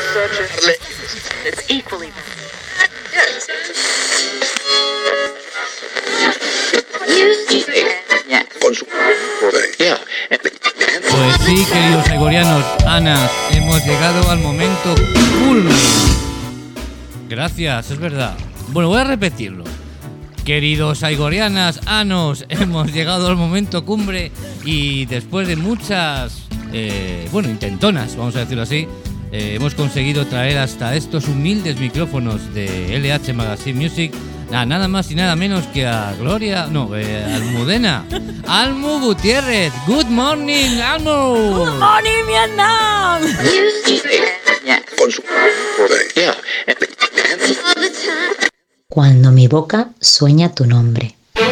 It's equally Pues sí, queridos saigorianos, Anas, hemos llegado al momento culmen. Gracias, es verdad. Bueno, voy a repetirlo. Queridos saigorianas, Anos, hemos llegado al momento cumbre y después de muchas, intentonas, vamos a decirlo así, hemos conseguido traer hasta estos humildes micrófonos de LH Magazine Music a nada más y nada menos que a Almudena. Almu Gutiérrez. Good morning, Almu. Good morning, Vietnam. Cuando mi boca sueña tu nombre.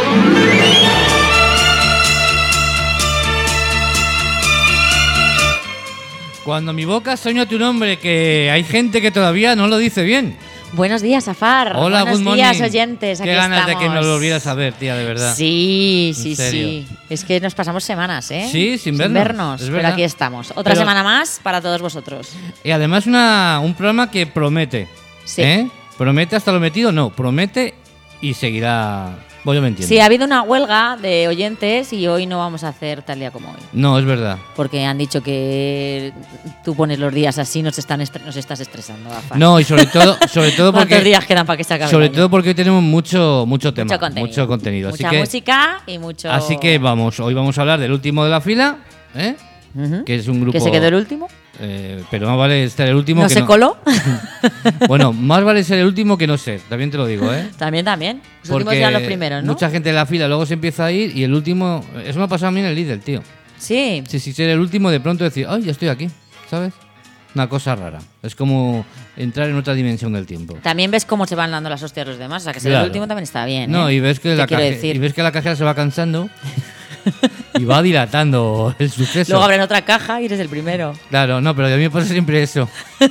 Cuando mi boca sueña tu nombre, que hay gente que todavía no lo dice bien. Buenos días, Afar. Hola, buenos días, oyentes. Qué ganas de que nos volvieras a ver, tía, de verdad. Sí. Es que nos pasamos semanas, ¿eh? Sí, sin vernos. Pero aquí estamos. Otra semana más para todos vosotros. Y además un programa que promete. Sí. ¿Promete hasta lo metido? No, promete y seguirá. Bueno, yo me entiendo. Sí, ha habido una huelga de oyentes y hoy no vamos a hacer tal día como hoy. No, es verdad. Porque han dicho que tú pones los días así, nos estás estresando, Afar. No, y sobre todo porque ¿cuántos días quedan para que se acabe? Sobre todo porque hoy tenemos mucho tema, mucho contenido. Mucha música y mucho. Así que hoy vamos a hablar del último de la fila, que es un grupo que se quedó el último. Pero más vale ser el último ¿No que se coló? Bueno, más vale ser el último que no ser, también te lo digo, ¿eh? También. Los últimos eran los primeros, ¿no? Mucha gente en la fila luego se empieza a ir y el último. Eso me ha pasado a mí en el Lidl, tío. Sí. Sí, ser el último de pronto decir, ¡ay, ya estoy aquí! ¿Sabes? Una cosa rara. Es como entrar en otra dimensión del tiempo. También ves cómo se van dando las hostias los demás, o sea que ser el último también está bien. No, y ves que la cajera se va cansando. Y va dilatando el suceso. Luego abren otra caja y eres el primero. Claro, no, pero a mí me pasa siempre eso.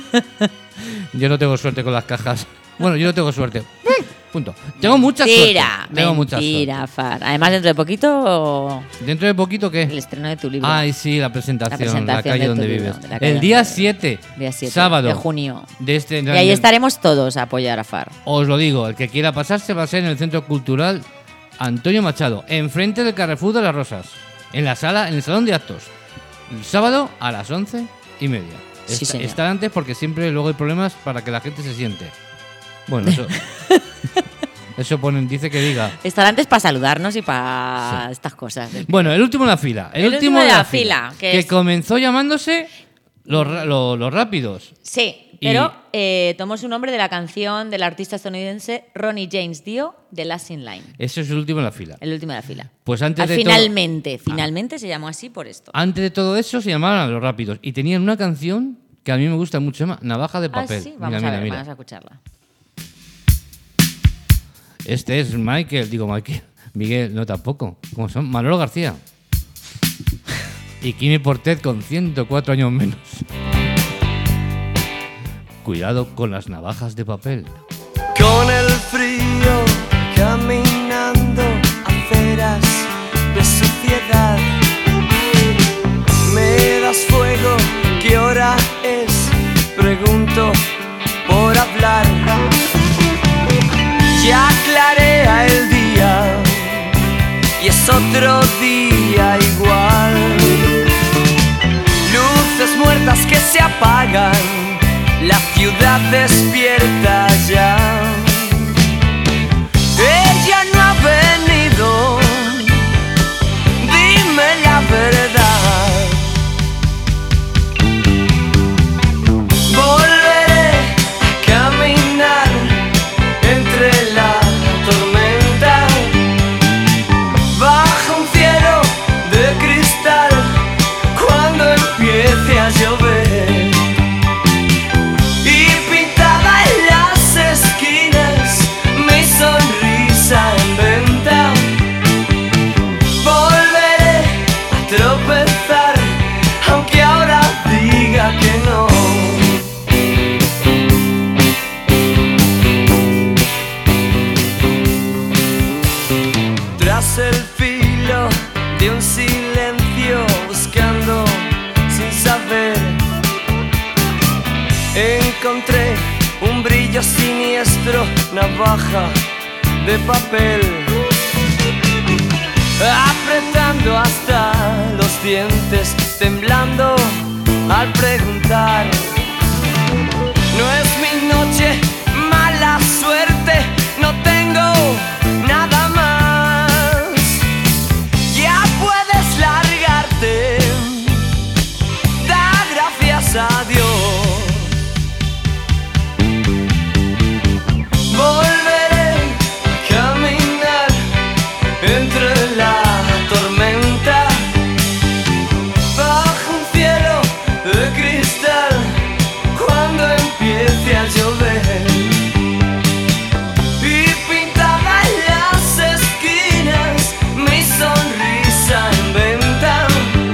Yo no tengo suerte con las cajas. Bueno, yo no tengo suerte. Punto. Tengo mucha suerte. Mentira, Far. Además, dentro de poquito... ¿Dentro de poquito qué? El estreno de tu libro. Ay, sí, la presentación la calle donde vives. El día 7, sábado de junio. Y ahí estaremos todos a apoyar a Far. Os lo digo, el que quiera pasarse va a ser en el Centro Cultural Antonio Machado, enfrente del Carrefour de las Rosas, en el salón de actos, el sábado a las 11:30. Sí, estar antes porque siempre luego hay problemas para que la gente se siente. Bueno, eso eso dice que diga. Estar antes para saludarnos y para estas cosas. Bueno, el último de la fila. El último de la fila. Que comenzó llamándose Los Rápidos. Sí. Pero tomó su nombre de la canción del artista estadounidense Ronnie James Dio, The Last in Line. Ese es el último de la fila. El último de la fila. Pues finalmente se llamó así por esto. Antes de todo eso se llamaban Los Rápidos y tenían una canción que a mí me gusta mucho, se llama Navaja de Papel. Sí, vamos a ver, vamos a escucharla. Este es Miguel, no tampoco. ¿Cómo son? Manolo García. Y Kimi Portet con 104 años menos. Cuidado con las navajas de papel. Con el frío caminando aceras de suciedad. Me das fuego, ¿qué hora es? Pregunto por hablar. Ya clarea el día y es otro día igual. Luces muertas que se apagan. La ciudad despierta ya. Ella no ha venido. Dime la verdad. Volveré a caminar entre la tormenta, bajo un cielo de cristal, cuando empiece a llover. Y pintada en encontré un brillo siniestro, navaja de papel, apretando hasta los dientes, temblando al preguntar. No es mi noche, mala suerte, no tengo nada más. Ya puedes largarte, da gracias a Dios. Volveré a caminar entre la tormenta, bajo un cielo de cristal, cuando empiece a llover. Y pintada en las esquinas, mi sonrisa en venta.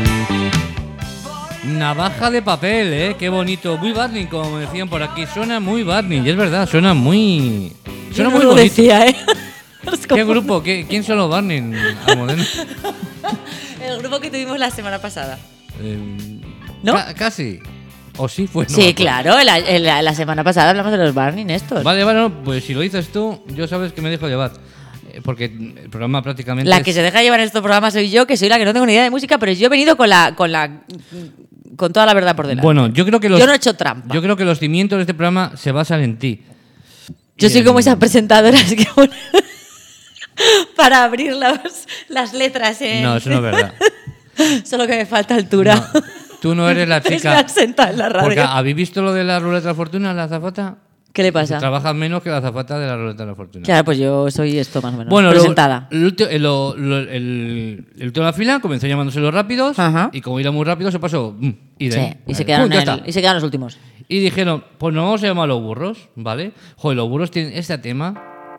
Navaja de papel, qué bonito. Muy Barney, como me decían por aquí. Suena muy Barney, y es verdad, suena muy... Suena muy lo bonito. decía, ¿eh? ¿Qué grupo? ¿Quién son los Barney? Almudena? El grupo que tuvimos la semana pasada. ¿No? Casi. ¿O sí fue? No, Sí, claro, la semana pasada hablamos de los Barney estos. Vale, no, pues si lo dices tú, yo sabes que me dejo llevar. Porque el programa prácticamente La que se deja llevar en estos programas soy yo, que soy la que no tengo ni idea de música, pero yo he venido con toda la verdad por delante. Bueno, yo creo que yo no he hecho trampa. Yo creo que los cimientos de este programa se basan en ti. Yo soy como esas presentadoras que ponen para abrir las letras. No, eso no es verdad. Solo que me falta altura. No, tú no eres la chica. Estar sentada en la radio. Porque ¿habéis visto lo de la ruleta de la fortuna, la azafata? ¿Qué le pasa? Trabajas menos que la azafata de la ruleta de la fortuna. Claro, pues yo soy esto más o menos. Bueno, presentada. El último de la fila comenzó llamándose los rápidos. Ajá. Y como iba muy rápido se pasó. Y se quedaron los últimos. Y dijeron, pues nos vamos a llamar los burros, ¿vale? Joder, los burros tienen este tema.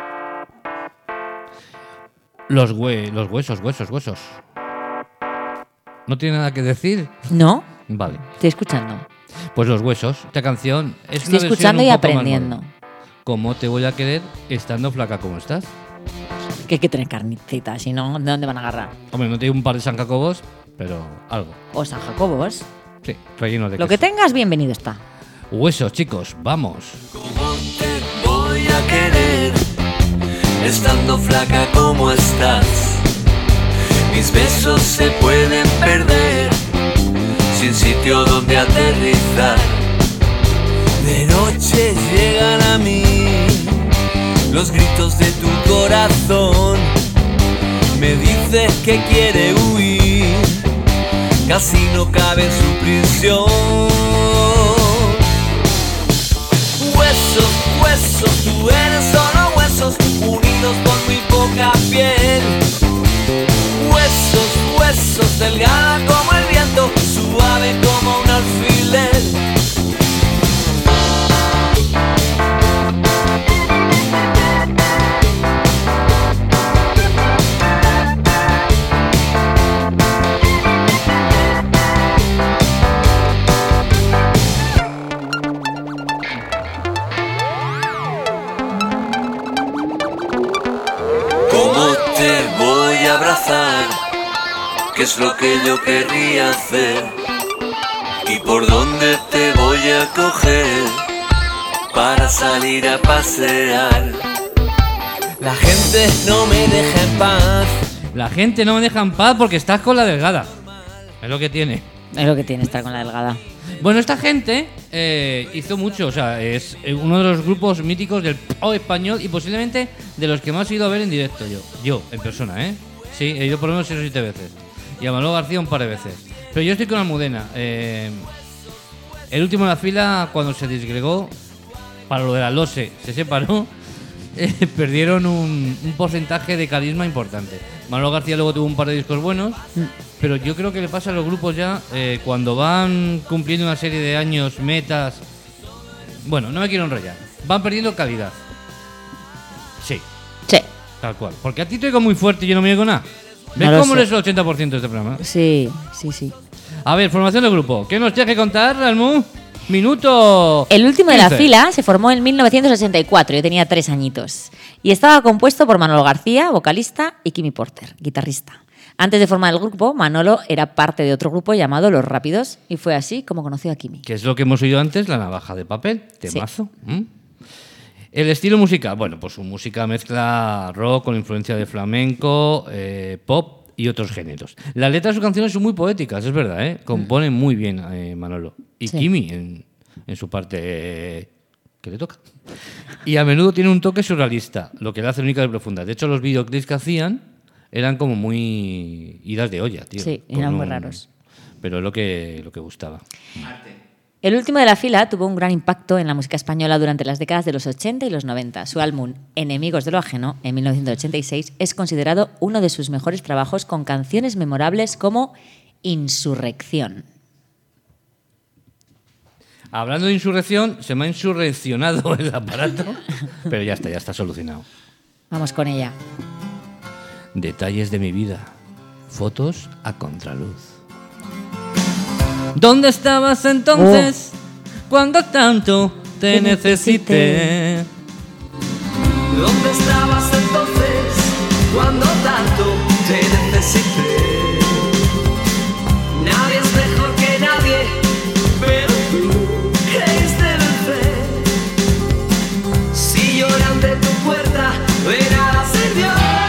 Los huesos. ¿No tiene nada que decir? ¿No? Vale. Estoy escuchando. Pues los huesos. Esta canción es Estoy una escuchando versión y un poco más aprendiendo. moderna. ¿Cómo te voy a querer estando flaca como estás? Que hay que tener carnicita, si no, ¿de dónde van a agarrar? Hombre, no te digo un par de San Jacobos, pero algo. O San Jacobos. Sí, relleno de Lo queso. que tengas, bienvenido está. Huesos, chicos, vamos. ¿Cómo te voy a querer estando flaca como estás? Mis besos se pueden perder sin sitio donde aterrizar. De noche llegan a mí los gritos de tu corazón. Me dice que quiere huir, casi no cabe en su prisión. Huesos, tú eres solo huesos, unidos por muy poca piel. Huesos, delgada como el viento, suave como un alfiler. ¿Cómo te voy a abrazar? ¿Qué es lo que yo querría hacer? ¿Y por dónde te voy a coger para salir a pasear? La gente no me deja en paz. La gente no me deja en paz porque estás con la delgada. Es lo que tiene. Es lo que tiene estar con la delgada. Bueno, esta gente hizo mucho, o sea, es uno de los grupos míticos del pop español y posiblemente de los que más he ido a ver en directo yo en persona, ¿eh? Sí, he ido por lo menos 6 o 7 veces. Y a Manolo García un par de veces. Pero yo estoy con Almudena. El último en la fila, cuando se disgregó, para lo de la LOSE, se separó, perdieron un porcentaje de carisma importante. Manolo García luego tuvo un par de discos buenos, pero yo creo que le pasa a los grupos ya, cuando van cumpliendo una serie de años, metas... Bueno, no me quiero enrollar. Van perdiendo calidad. Sí, Sí. tal cual. Porque a ti te oigo muy fuerte y yo no me oigo nada. ¿Ves No lo cómo sé. eres el 80% de este programa? Sí. A ver, formación del grupo. ¿Qué nos tienes que contar, Almu? Minuto. El último de la 15. fila se formó en 1964, yo tenía 3 añitos. Y estaba compuesto por Manolo García, vocalista, y Kimi Porter, guitarrista. Antes de formar el grupo, Manolo era parte de otro grupo llamado Los Rápidos y fue así como conoció a Kimi. Que es lo que hemos oído antes, La navaja de papel, temazo. Sí. El estilo musical, bueno, pues su música mezcla rock con influencia de flamenco, pop y otros géneros. Las letras de sus canciones son muy poéticas, es verdad, ¿eh? Componen muy bien Manolo. Y sí. Kimi en su parte que le toca. Y a menudo tiene un toque surrealista, lo que le hace única y profunda. De hecho, los videoclips que hacían eran como muy idas de olla, tío. Sí, eran muy raros. Pero es lo que gustaba. El último de la fila tuvo un gran impacto en la música española durante las décadas de los 80 y los 90. Su álbum Enemigos de lo Ajeno, en 1986, es considerado uno de sus mejores trabajos con canciones memorables como Insurrección. Hablando de insurrección, se me ha insurreccionado el aparato, pero ya está solucionado. Vamos con ella. Detalles de mi vida, fotos a contraluz. ¿Dónde estabas entonces cuando tanto te necesité? ¿Dónde estabas entonces cuando tanto te necesité? Nadie es mejor que nadie, pero tú creíste vencer. Si lloré ante tu puerta, de nada sirvió.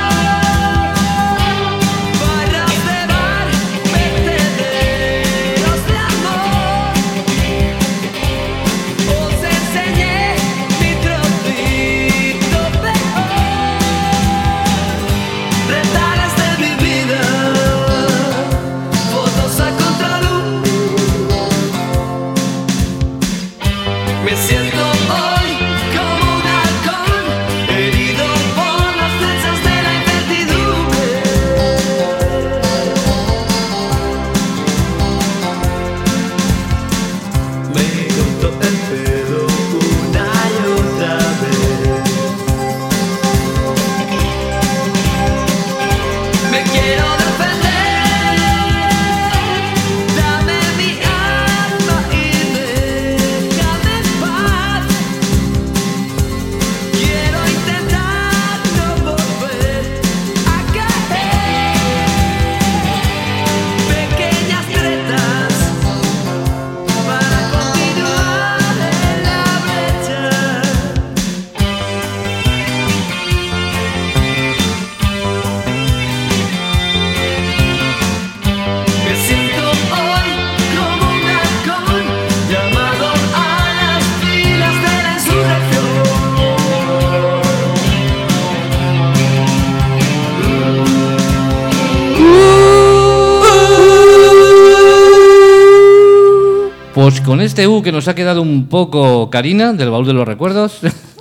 Pues con este que nos ha quedado un poco Karina, del baúl de los recuerdos,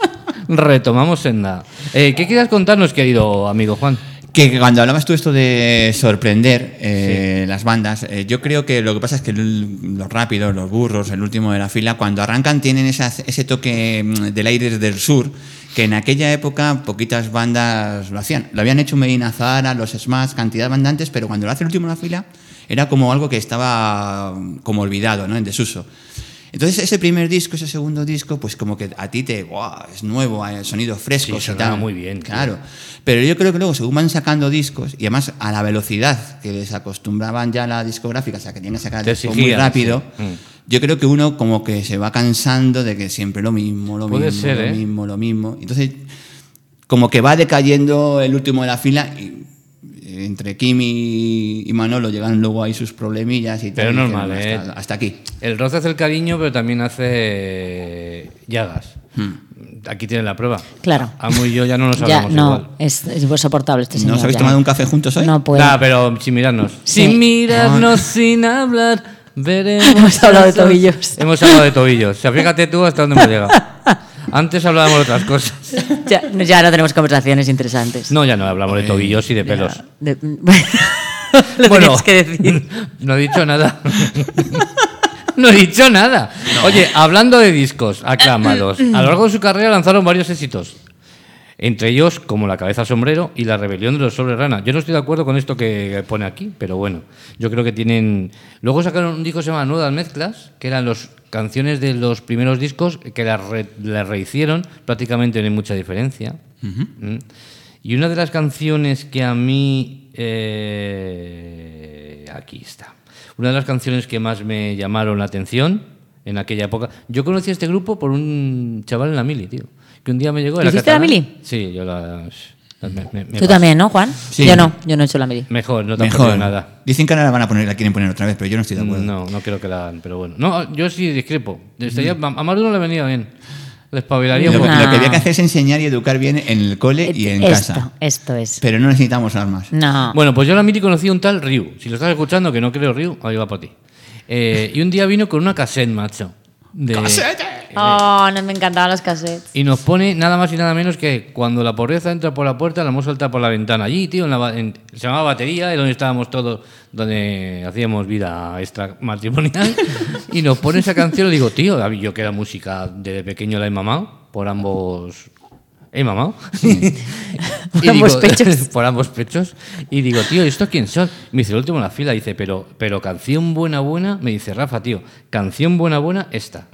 retomamos senda. ¿Qué quieras contarnos, querido amigo Juan? Que cuando hablabas tú esto de sorprender las bandas, yo creo que lo que pasa es que los rápidos, los burros, el último de la fila, cuando arrancan tienen ese toque del aire del sur, que en aquella época poquitas bandas lo hacían. Lo habían hecho Medina Zahara, los Smash, cantidad de bandantes, pero cuando lo hace el último de la fila era como algo que estaba como olvidado, ¿no? En desuso. Entonces ese primer disco, ese segundo disco, pues como que a ti es nuevo, hay sonidos frescos. Sí, y tal. Muy bien. Claro. Pero yo creo que luego según van sacando discos, y además a la velocidad que les acostumbraban ya la discográfica, o sea que tienen que sacar el disco muy rápido, sí. Yo creo que uno como que se va cansando de que siempre lo mismo. Lo mismo. Entonces como que va decayendo el último de la fila y entre Kimi y Manolo llegan luego ahí sus problemillas y tal. Pero es normal, hasta aquí. El roce hace el cariño, pero también hace llagas. Aquí tienen la prueba. Claro. Amo y yo ya no nos hablamos igual. Es insoportable este señor. ¿No os habéis tomado un café juntos hoy? No puedo. Nah, pero sin mirarnos. Sí. Sin mirarnos, sin hablar, veremos. Hemos hablado de tobillos. Hemos hablado de tobillos. O sea, fíjate tú hasta dónde hemos llegado. Antes hablábamos de otras cosas. Ya no tenemos conversaciones interesantes. No, ya no, hablamos de tobillos y de pelos. Lo tienes que decir. No he dicho nada. No he dicho nada. No. Oye, hablando de discos aclamados, a lo largo de su carrera lanzaron varios éxitos. Entre ellos, como La cabeza al sombrero y La rebelión de los Sobre Rana. Yo no estoy de acuerdo con esto que pone aquí, pero bueno, yo creo que tienen... Luego sacaron un disco que se llama Nuevas Mezclas, que eran las canciones de los primeros discos, que las rehicieron, prácticamente no hay mucha diferencia. Uh-huh. Y una de las canciones que a mí aquí está. Una de las canciones que más me llamaron la atención en aquella época. Yo conocí a este grupo por un chaval en la mili, tío. Que un día me llegó. ¿Hiciste la mili? Sí, yo la... Tú también, ¿no, Juan? Sí. Yo no he hecho la mili. Mejor, no te han Mejor. perdido nada. Dicen que ahora la van a poner, la quieren poner otra vez, pero yo no estoy de acuerdo. No creo que la hagan, pero bueno. No, yo sí discrepo. A más de uno le venía bien. Le espabilaría un Lo, poco. lo que había que hacer es enseñar y educar bien en el cole y en casa. Esto es. Pero no necesitamos armas. No. Bueno, pues yo en la mili conocí a un tal Ryu. Si lo estás escuchando, que no creo, Ryu, ahí va para ti. Y un día vino con una cassette, macho. Oh, no me encantaban los cassettes. Y nos pone nada más y nada menos que cuando la pobreza entra por la puerta, la hemos saltado por la ventana. Allí, tío, se llamaba Batería, y donde estábamos todos, donde hacíamos vida extramatrimonial. Y nos pone esa canción y digo, tío, yo que la música desde pequeño la he mamado por ambos... ¿He mamado? Por ambos pechos. Por ambos pechos. Y digo, tío, ¿estos quién son? Me dice, el último en la fila. Dice, pero canción buena, me dice, Rafa, tío, canción buena, esta.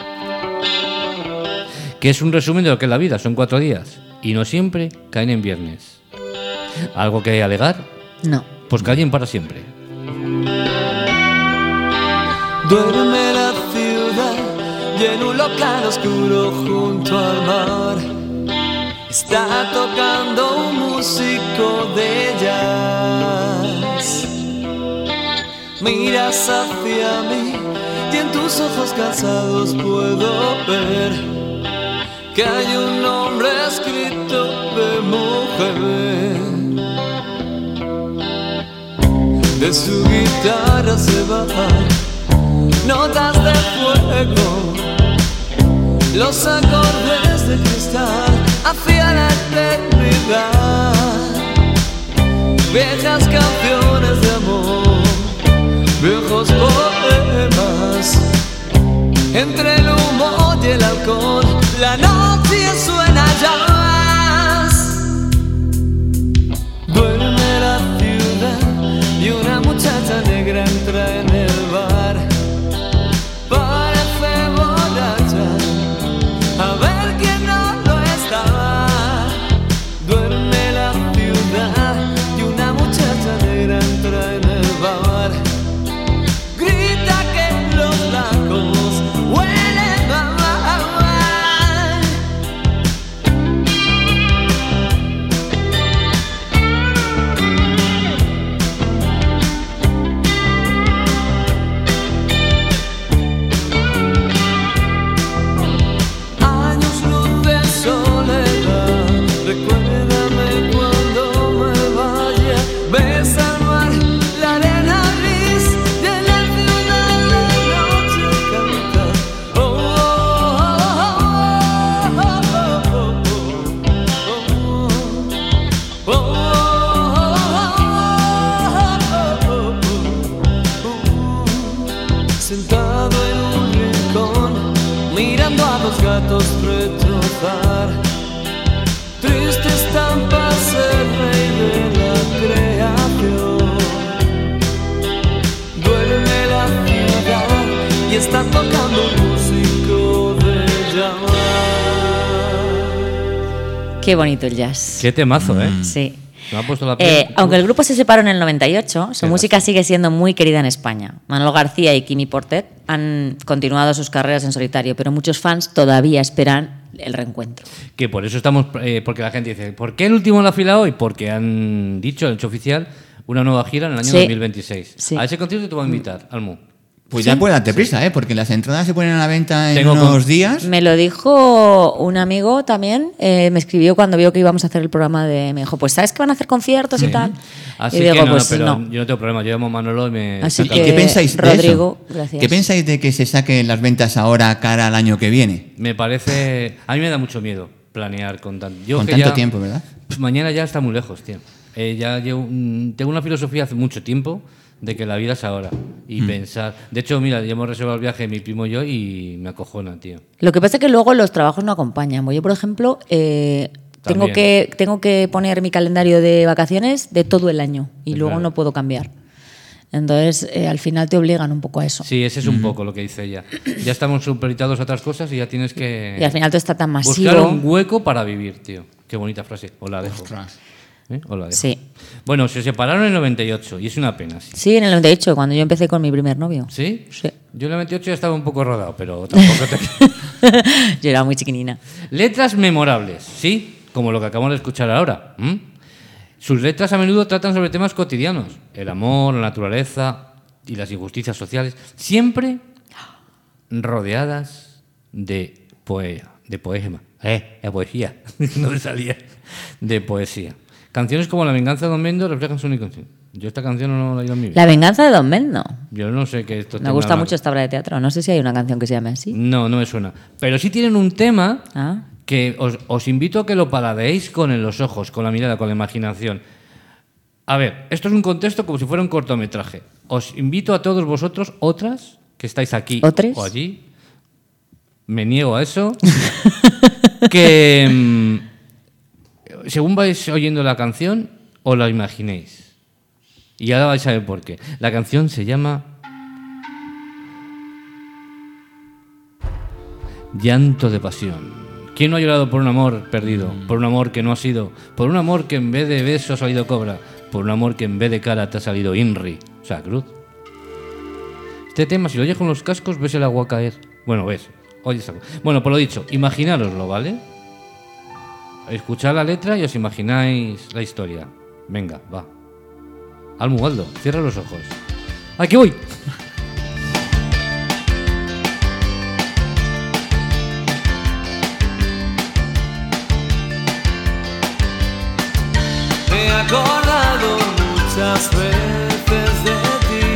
Que es un resumen de lo que es la vida. Son 4 días. Y no siempre caen en viernes. ¿Algo que alegar? No. Pues callen para siempre. Duerme la ciudad y en un local oscuro junto al mar está tocando un músico de jazz. Miras hacia mí y en tus ojos cansados puedo ver que hay un nombre escrito de mujer. De su guitarra se bajan notas de fuego, los acordes de cristal hacia la eternidad. Viejas canciones de amor, viejos poemas. Entre el humo y el alcohol, la noche suena jazz. Duerme la ciudad y una muchacha negra entra en el bar. Parece borracha, a ver quién no lo está. Duerme la ciudad y una muchacha negra entra en el bar. Grita que los blancos huelen mal. Años luz de soledad, recuérdame cuando me vaya. Besa al mar, la arena gris de la ciudad, la noche canta. Oh, oh, oh, oh, oh, oh. Sentado en un rincón, mirando a los gatos retrozar. Triste estampa ser rey de la creación. Duerme la ciudad y está tocando un músico de llamar. Qué bonito el jazz. Qué temazo, ¿eh? Sí. Me ha puesto la piel. Aunque el grupo se separó en el 98, su Qué música sigue siendo muy querida en España. Manolo García y Quimi Portet han continuado sus carreras en solitario, pero muchos fans todavía esperan el reencuentro. Que por eso estamos, porque la gente dice, ¿por qué el último en la fila hoy? Porque han dicho, han hecho oficial, una nueva gira en el año Sí. 2026. Sí. A ese concierto te voy a invitar, Almu. Pues ya puede darte prisa, porque las entradas se ponen a la venta en Tengo unos días. Me lo dijo un amigo también, me escribió cuando vio que íbamos a hacer el programa me dijo, pues ¿sabes que van a hacer conciertos y tal? Así y digo, que no, pues pero no. yo no tengo problema, yo llamo a Manolo y me... Así saca- que- ¿Y qué pensáis de Rodrigo, eso? gracias. ¿Qué pensáis de que se saquen las ventas ahora cara al año que viene? Me parece... A mí me da mucho miedo planear con tanto... Con que tanto ya- tiempo, ¿verdad? Pues mañana ya está muy lejos, tío. Ya tengo una filosofía hace mucho tiempo de que la vida es ahora. Y pensar... De hecho, mira, ya hemos reservado el viaje mi primo y yo y me acojona, tío. Lo que pasa es que luego los trabajos no acompañan. Yo, por ejemplo, tengo que poner mi calendario de vacaciones de todo el año y luego Claro. no puedo cambiar. Entonces, al final te obligan un poco a eso. Sí, ese es un poco lo que dice ella. Ya estamos supeditados a otras cosas y ya tienes que... Y al final todo está tan masivo. buscar un hueco para vivir, tío. Qué bonita frase. Os la dejo. Ostras. Os la dejo. Sí. Bueno, se separaron en el 98 y es una pena, sí. Sí, en el 98, cuando yo empecé con mi primer novio. ¿Sí? Sí. Yo en el 98 ya estaba un poco rodado, pero tampoco te... Yo era muy chiquinina. Letras memorables, ¿sí? Como lo que acabamos de escuchar ahora. Sus letras a menudo tratan sobre temas cotidianos. El amor, la naturaleza y las injusticias sociales. Siempre rodeadas de poesía. No me salía. De poesía. Canciones como La venganza de Don Mendo reflejan su única canción. Yo esta canción no la he oído en mi vida. La venganza de Don Mendo. Yo no sé qué esto Me tenga gusta algo. mucho esta obra de teatro. No sé si hay una canción que se llame así. No me suena. Pero sí tienen un tema Ah. que os invito a que lo paladeéis con los ojos, con la mirada, con la imaginación. A ver, esto es un contexto como si fuera un cortometraje. Os invito a todos vosotros, otras, que estáis aquí ¿Otres? o allí, me niego a eso, que según vais oyendo la canción, os la imaginéis. Y ahora vais a ver por qué. La canción se llama Llanto de pasión. ¿Quién no ha llorado por un amor perdido? Por un amor que no ha sido. Por un amor que en vez de beso ha salido cobra. Por un amor que en vez de cara te ha salido Inri. O sea, cruz. Este tema, si lo oyes con los cascos, ves el agua caer. Bueno, ves. Oyes agua. Bueno, por lo dicho, imaginároslo, ¿vale? Escuchad la letra y os imagináis la historia. Venga, va. Almugaldo, cierra los ojos. ¡Aquí voy! Me he acordado muchas veces de ti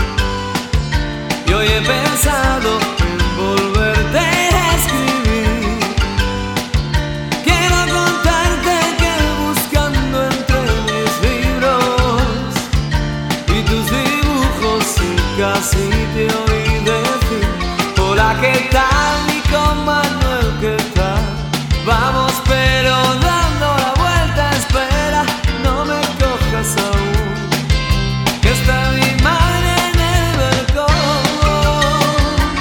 y hoy he pensado en volverte a escribir. Quiero contarte que buscando entre mis libros y tus dibujos y casi te oí decir: hola, ¿qué tal? Y con Manuel, ¿qué tal? Vamos, pero dando la vuelta, espera, no me cojas aún, que está mi madre en el balcón.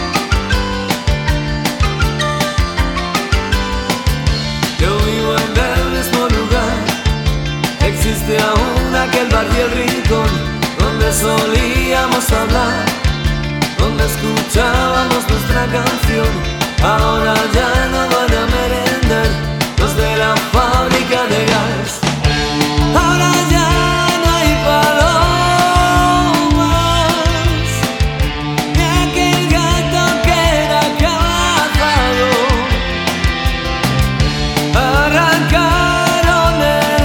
Yo vivo en el mismo lugar, existe aún aquel bar y el rincón donde solíamos hablar, donde escuchábamos nuestra canción. Ahora ya no van a merendar los de la fábrica de gas. Ahora ya no hay palomas, ni aquel gato que era cazado. Arrancaron el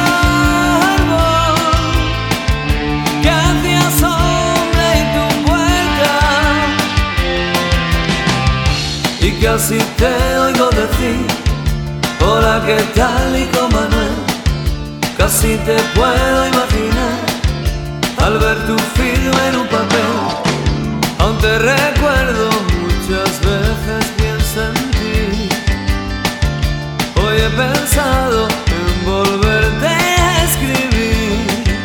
árbol que hacía sombra en tu puerta, y casi te oigo decir: hola, ¿qué tal? Y con Manuel, casi te puedo imaginar al ver tu firma en un papel. Aún te recuerdo, muchas veces pienso en ti. Hoy he pensado en volverte a escribir.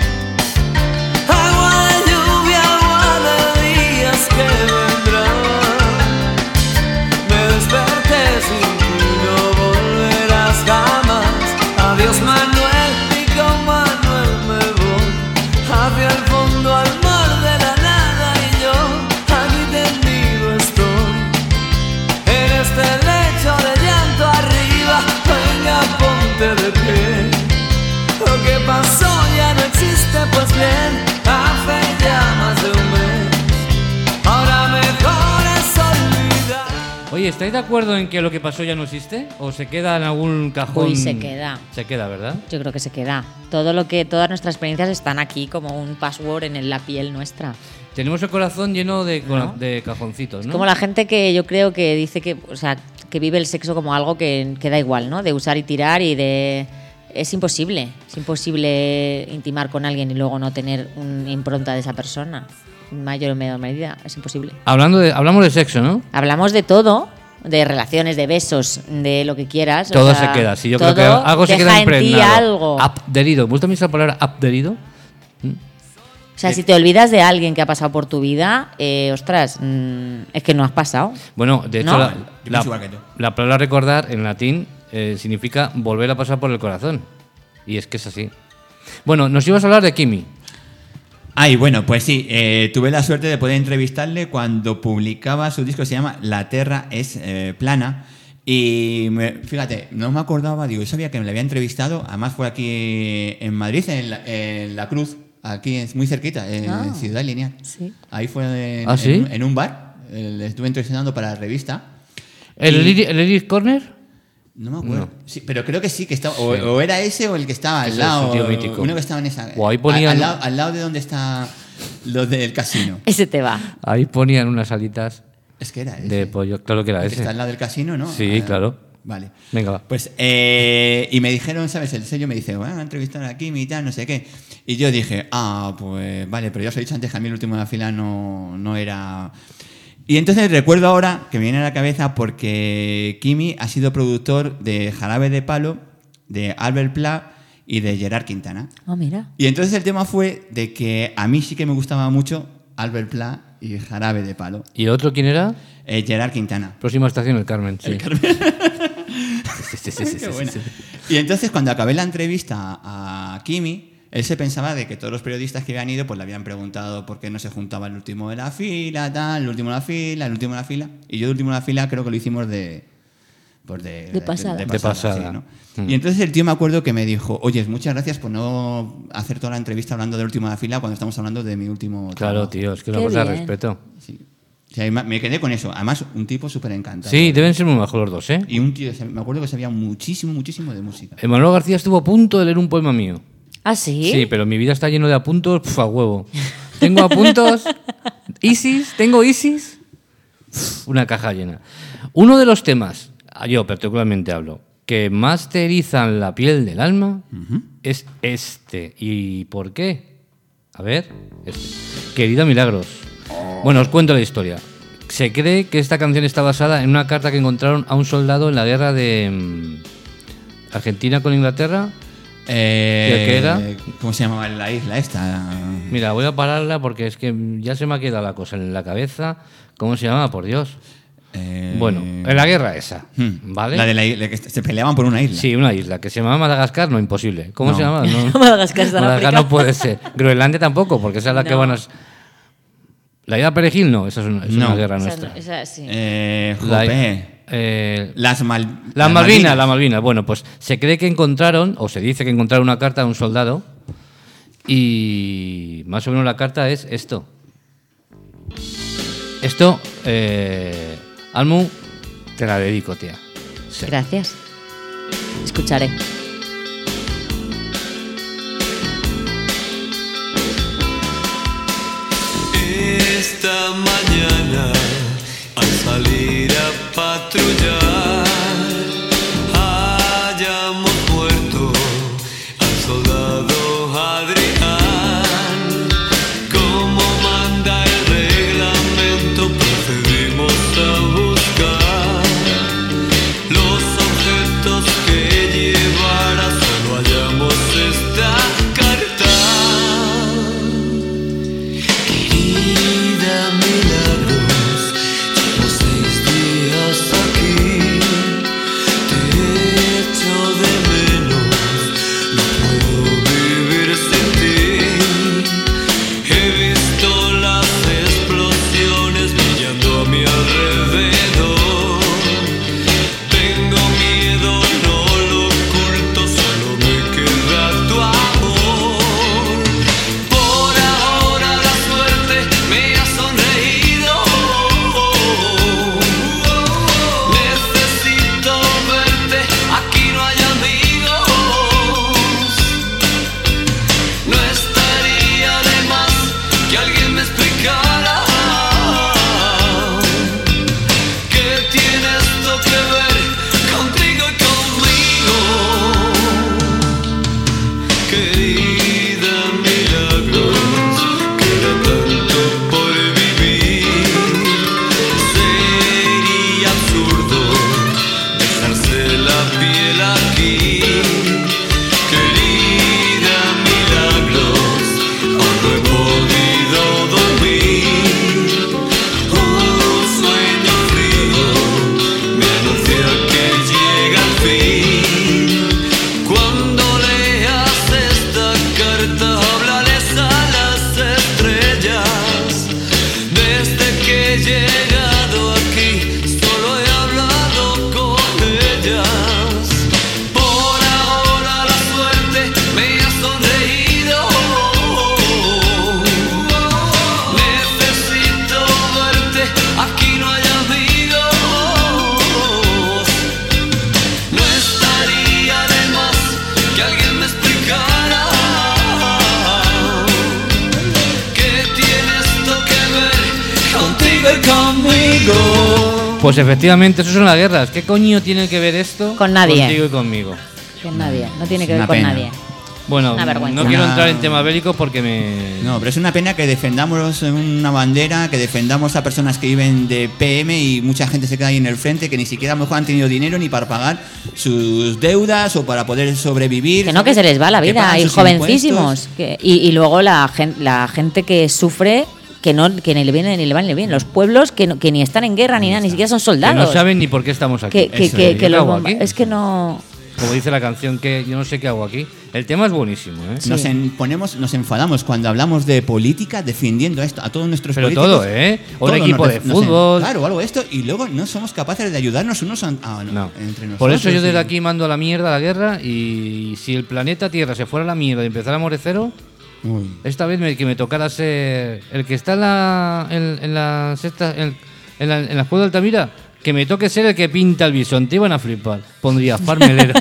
Agua de lluvia, agua de días que vendrán. Me desperté sin ti, no volverás jamás. Adiós, Manuel, y con Manuel me voy hacia el fondo, al mar de la nada, y yo aquí tendido estoy en este lecho de llanto arriba. Venga, ponte de pie. Lo que pasó ya no existe, pues bien, hace ya más de un mes. Ahora mejor es olvidar. Oye, ¿estáis de acuerdo en que lo que pasó ya no existe? ¿O se queda en algún cajón? Uy, se queda. Se queda, ¿verdad? Yo creo que se queda. Todas nuestras experiencias están aquí como un password en la piel nuestra. Tenemos el corazón lleno de, ¿No? de cajoncitos, ¿no? Como la gente que yo creo que dice que, o sea, que vive el sexo como algo que da igual, ¿no? De usar y tirar y de... Es imposible intimar con alguien y luego no tener una impronta de esa persona. En mayor o menor medida, es imposible. Hablamos de sexo, ¿no? Hablamos de todo, de relaciones, de besos, de lo que quieras. o Todo sea, se queda. Sí, yo todo creo que algo se deja queda en ti impregnado. algo. Adherido. ¿Me gusta a mí esa palabra adherido? O sea, si te olvidas de alguien que ha pasado por tu vida, ostras, es que no has pasado. Bueno, de hecho, ¿No? Yo pienso igual que tú. la palabra recordar en latín significa volver a pasar por el corazón. Y es que es así. Bueno, nos ibas a hablar de Kimi. Ay, bueno, pues sí, tuve la suerte de poder entrevistarle cuando publicaba su disco, se llama La Terra es plana. Y fíjate, no me acordaba, digo, yo sabía que me la había entrevistado, además fue aquí en Madrid, en La Cruz, aquí es muy cerquita, en Ciudad Lineal. Sí. Ahí fue ¿Sí? en un bar, le estuve entrevistando para la revista. ¿El Y- Lyric Corner? No me acuerdo. No. Sí, pero creo que sí, que estaba. O era ese o el que estaba al Ese lado. es un tío mítico. Uno que estaba en esa. O ahí ponían- al lado de donde está lo del casino. Ese te va. Ahí ponían unas alitas Es que era ese. de pollo. Claro que era El que ese. está al lado del casino, ¿no? Sí, claro. Vale. Venga, va. Pues, y me dijeron, ¿sabes? El sello me dice, bueno, entrevistar a Kimi y tal, no sé qué. Y yo dije, pues vale, pero ya os he dicho antes que a mí el último de la fila no era. Y entonces recuerdo ahora que me viene a la cabeza porque Kimi ha sido productor de Jarabe de Palo, de Albert Pla y de Gerard Quintana. Oh, mira. Y entonces el tema fue de que a mí sí que me gustaba mucho Albert Pla y Jarabe de Palo. ¿Y el otro quién era? Gerard Quintana. Próxima estación, el Carmen. Sí. Qué buena. Y entonces cuando acabé la entrevista a Kimi, él se pensaba de que todos los periodistas que habían ido pues le habían preguntado por qué no se juntaba el último de la fila, tal, el último de la fila, el último de la fila. Y yo el último de la fila creo que lo hicimos de pasada. De pasada. sí, ¿no? Y entonces el tío me acuerdo que me dijo, oye, muchas gracias por no hacer toda la entrevista hablando del último de la fila cuando estamos hablando de mi último Claro, trabajo". tío, es que es Qué una cosa de bien. respeto. Sí. O sea, me quedé con eso. Además, un tipo súper encantado. Sí, deben ser muy majos los dos, ¿eh? Y un tío, me acuerdo que sabía muchísimo de música. Manolo García estuvo a punto de leer un poema mío. ¿Ah, sí? Sí, pero mi vida está lleno de apuntos, a huevo. Tengo apuntos, tengo Isis, una caja llena. Uno de los temas, yo particularmente hablo, que más te erizan la piel del alma es este. ¿Y por qué? A ver, este. Querida Milagros. Bueno, os cuento la historia. Se cree que esta canción está basada en una carta que encontraron a un soldado en la guerra de Argentina con Inglaterra. ¿Qué era? ¿Cómo se llamaba la isla esta? Mira, voy a pararla porque es que ya se me ha quedado la cosa en la cabeza. ¿Cómo se llama? Por Dios. Bueno, en la guerra esa, ¿vale? La de la isla, que se peleaban por una isla. Sí, una isla que se llama Madagascar, no, imposible. ¿Cómo No. se llama? No. Madagascar está en Madagascar África. no puede ser. Groenlandia tampoco, porque esa es la que No. van a... La isla Perejil no, esa es una No. guerra Esa nuestra. no- esa sí. Las Las Malvinas. Bueno, pues se cree que encontraron, o se dice que encontraron una carta de un soldado, y más o menos la carta es esto. Esto, Almu, te la dedico, tía. Sí. Gracias. Escucharé. Esta mañana al salir a patrullar hayamos muerto al soldado Adrián. Como manda el reglamento procedimos a buscar los objetos que llevara, solo hallamos esta carta. Querida Milagros, llevo 6 días aquí, te echo de menos, no puedo vivir sin ti. He visto las explosiones brillando a mi alrededor. Tengo miedo, no lo oculto, solo me queda tu amor. Por ahora la suerte me ha sonreído. Necesito verte, aquí no hay amigos. No estaría de más que alguien me explicara qué tiene esto que ver contigo y conmigo. Querida Milagros, queda tanto por vivir. Sería absurdo dejarse la piel aquí. Querida Milagros, aún no he podido dormir. Un sueño frío me anuncia Pues efectivamente, eso son las guerras. ¿Qué coño tiene que ver esto Con nadie. contigo y conmigo? Con nadie, no tiene Es que ver una con pena. nadie. Bueno, Una vergüenza. no quiero Una- entrar en temas bélicos porque me... No, pero es una pena que defendamos una bandera, que defendamos a personas que viven de PM y mucha gente se queda ahí en el frente que ni siquiera a lo mejor han tenido dinero ni para pagar sus deudas o para poder sobrevivir. Que no, que se les va la Que vida, pagan y sus jovencísimos. impuestos. Y luego la gente que sufre, que ni le viene ni le va ni le viene. Los pueblos que ni están en guerra ni nada, ni siquiera son Que soldados. no saben ni por qué estamos aquí. que, Eso que- es. que ¿Yo qué los hago bomba- aquí? Es que no. Como dice la canción, que yo no sé qué hago aquí. El tema es buenísimo, ¿eh? Sí. Nos enfadamos cuando hablamos de política defendiendo esto a todos nuestros Pero políticos. todo, ¿eh? Un Todo equipo de nos fútbol. Claro, algo de esto y luego no somos capaces de ayudarnos unos No. entre nosotros. Por eso yo desde y- aquí mando a la mierda la guerra y si el planeta Tierra se fuera a la mierda y empezáramos de cero, Uy. esta vez que me tocara ser el que está en la sexta, en la escuela de Altamira, que me toque ser el que pinta el bisonte, iban a flipar. Pondría farmelero.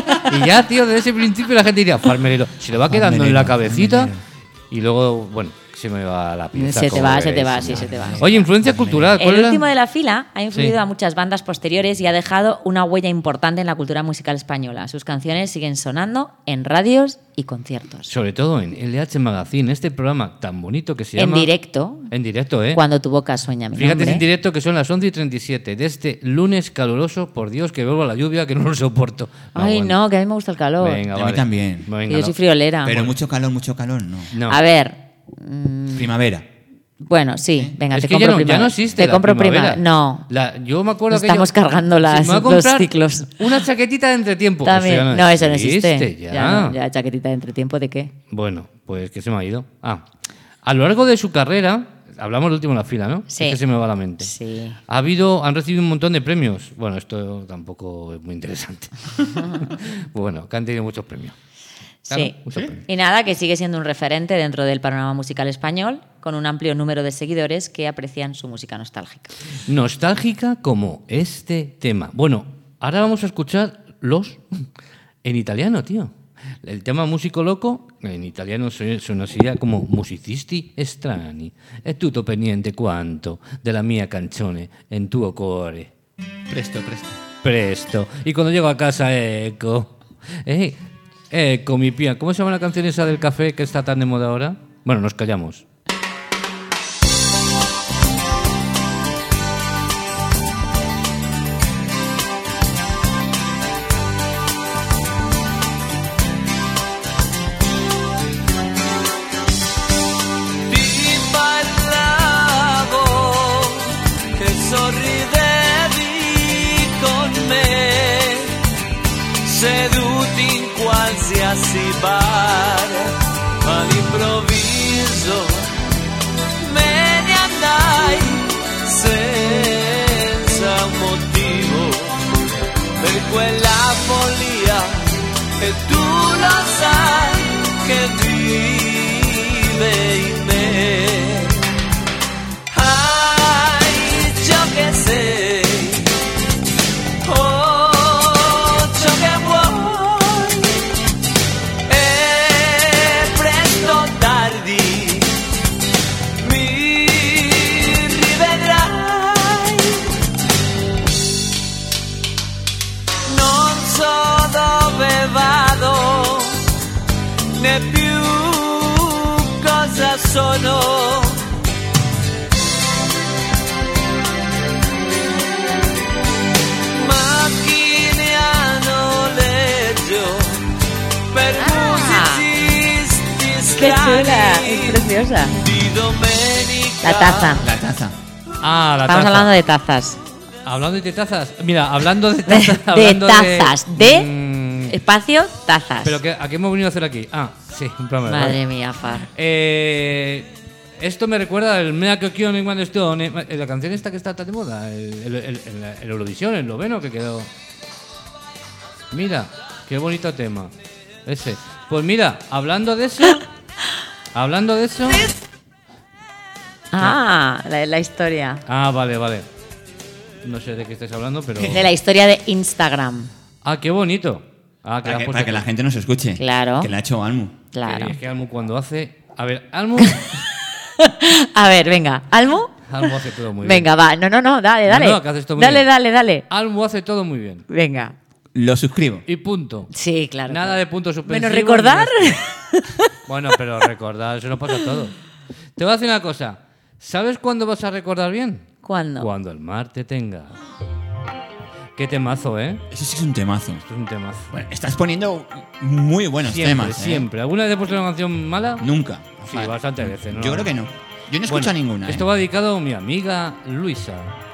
Y ya, tío, desde ese principio la gente diría farmelero. Se le va quedando en la Farmelero, cabecita farmelero. y luego, bueno, se me va la pieza. Se te como va, veréis. sí, se te va. Oye, influencia cultural. ¿cuál El era? último de la fila ha influido Sí. a muchas bandas posteriores y ha dejado una huella importante en la cultura musical española. Sus canciones siguen sonando en radios y conciertos. Sobre todo en LH Magazine, este programa tan bonito que se En llama... directo, En directo, ¿eh? cuando tu boca sueña mi Fíjate, es en nombre. directo que son las 11:37 de este lunes caluroso. Por Dios, que vuelva la lluvia, que no lo soporto. Ay, aguanto. no, que a mí me gusta el calor. Venga, A mí vale. también. Venga, Yo no. soy friolera. Pero mucho calor, no. No. A ver, Primavera. bueno, sí, venga, Es te que compro ya no primavera. existe Te la compro primavera. primavera. No, Yo me acuerdo que Estamos cargando me voy a los comprar ciclos. Una chaquetita de entretiempo. también. Eso ya No, eso no existe. Ya. Ya, no, ya, chaquetita de entretiempo, ¿de qué? Bueno, pues que se me ha ido. A lo largo de su carrera, hablamos del último en la fila, ¿no? Sí. Es que se me va la mente. Sí. Han recibido un montón de premios. Bueno, esto tampoco es muy interesante. Bueno, que han tenido muchos premios. Claro, Sí. muchos premios. Y nada, que sigue siendo un referente dentro del panorama musical español, con un amplio número de seguidores que aprecian su música nostálgica. Nostálgica como este tema. Bueno, ahora vamos a escuchar los en italiano, tío. El tema Musico Loco en italiano sonaría como musicisti strani. È tutto per niente quanto della mia canzone en tuo cuore. Presto. Presto. Y cuando llego a casa, ecco mi pia. ¿Cómo se llama la canción esa del café que está tan de moda ahora? Bueno, nos callamos. Ti parlavo che sorridevi con me, seduti in qualsiasi bar, ma all'improvviso me ne andai senza un motivo per quella follia e tu lo sai che vive in me. Ai, ciò che sei, oh, ciò che vuoi, è presto o tardi, mi rivedrai. Non so dove vado, né più cosa sono. Macchine a noleggio per musicisti ¡Qué chula! Es strani preciosa. di domenica. La taza. La taza. Ah, la Estamos taza. hablando de tazas. Hablando de tazas. Mira, hablando de tazas. De hablando tazas. De mm, espacio, tazas. ¿Pero a qué hemos venido a hacer aquí? Ah, sí, un programa de radio. Madre mía, Far. Esto me recuerda al Mea que Kion en One Stone. La canción esta que está tan de moda. El Eurovisión, el noveno que quedó. Mira, qué bonito tema. Ese. Pues mira, hablando de eso. Hablando de eso. Ah, la historia. Ah, vale. No sé de qué estáis hablando, pero. De la historia de Instagram. Ah, qué bonito. Ah, que Para la que, has puesto para que la gente nos escuche. Claro. Que la ha hecho Almu. Claro. Es que Almu cuando hace. A ver, Almu. A ver, venga. ¿Almu? Almo hace todo muy bien. Venga, va. No, dale. No, que haces todo muy bien. Dale. Almo hace todo muy bien. Venga. Lo suscribo. Y punto. Sí, claro. Nada claro. de puntos suspensivos. Menos recordar. Bueno, pero recordar, eso no pasa todo. Te voy a decir una cosa. ¿Sabes cuándo vas a recordar bien? ¿Cuándo? Cuando el mar te tenga. Qué temazo, ¿eh? Ese sí es un temazo. Esto es un temazo. Bueno, estás poniendo muy buenos Siempre, temas. siempre. ¿Alguna vez he puesto una canción mala? Nunca. Sí, bastantes veces, ¿no? Yo creo que no. Yo no escucho Bueno, ninguna. Esto va dedicado a mi amiga Luisa.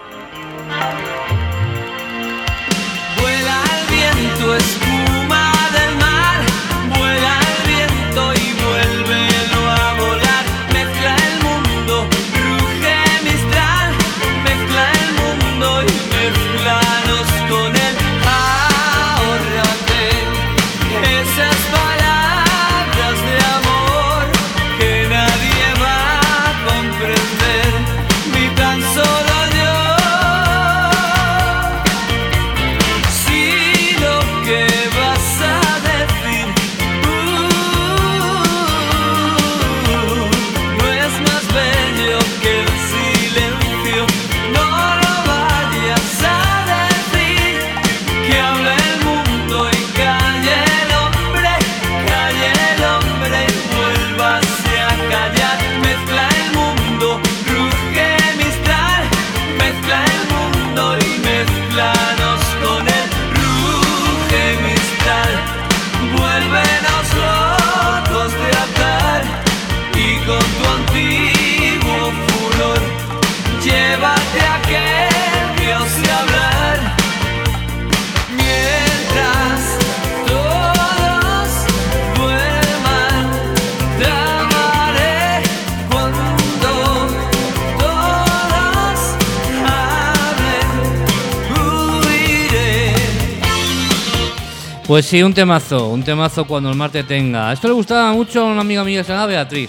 Vuela el viento, espuma del mar, vuela el viento y vuélvelo a volar. Mezcla el mundo, ruge Mistral, mezcla el mundo y mezclanos con él. Ahórrate esas palabras de amor que nadie va a comprender, ni tan solo yo. Si lo que vas a decir no es más bello que el silencio, no lo vayas a decir. Que hable el mundo y calle el hombre y vuélvase a callar. Mezcla el mundo, ruge Mistral, mezcla el mundo y mezclanos con él. Ruge Mistral, vuélvenos locos de atar y con tu antiguo furor llévate a aquel que ose hablar. Mientras todos duerman, te amaré. Cuando todos hablen, huiré. Pues sí, un temazo cuando el mar te tenga. Esto le gustaba mucho a una amiga mía que se llama Beatriz.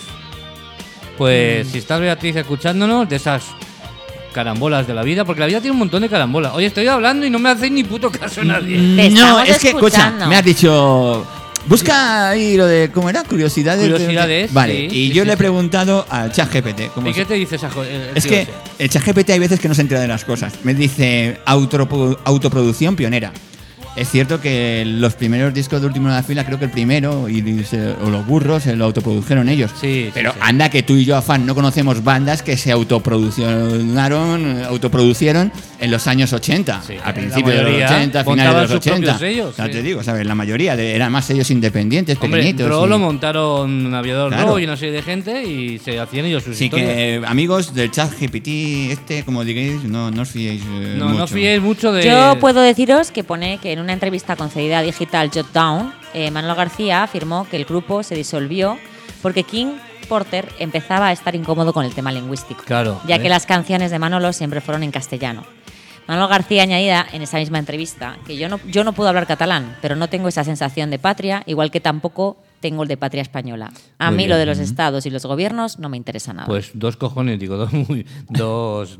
Pues si estás, Beatriz, escuchándonos, de esas carambolas de la vida, porque la vida tiene un montón de carambolas. Oye, estoy hablando y no me hacéis ni puto caso a nadie. Te No, estamos es que, escucha, escuchando. me has dicho. Busca ahí lo de. ¿Cómo era? Curiosidades. Curiosidades, Vale, sí, y sí, yo sí, le he sí. preguntado al ChatGPT. ¿cómo ¿Y se- qué te dice esa Es que el ChatGPT hay veces que no se entera de las cosas. Me dice autoproducción pionera. Es cierto que los primeros discos de Último de la Fila, creo que el primero, o los burros, se lo autoprodujeron ellos. Sí, Pero sí. anda que tú y yo, afán, no conocemos bandas que se autoproducieron en los años 80. Sí, al la principio de los mayoría 80, finales montaban de los sus 80. propios sellos, Ya sí. te digo, ¿sabes? La mayoría eran más sellos independientes, Hombre, pequeñitos. Raw y- lo montaron Aviador Claro. Raw y una serie de gente y se hacían ellos sus Así historias. que, amigos del ChatGPT, como digáis, no os fiéis No mucho. os fiéis mucho de... Yo puedo deciros que pone que en una entrevista concedida a Digital Jotdown, Manolo García afirmó que el grupo se disolvió porque King Porter empezaba a estar incómodo con el tema lingüístico, Claro, ya ¿eh? que las canciones de Manolo siempre fueron en castellano. Manolo García añadía en esa misma entrevista que yo no puedo hablar catalán, pero no tengo esa sensación de patria, igual que tampoco tengo el de patria española. A Muy mí bien. lo de los estados y los gobiernos no me interesa nada. Pues dos cojones, digo, dos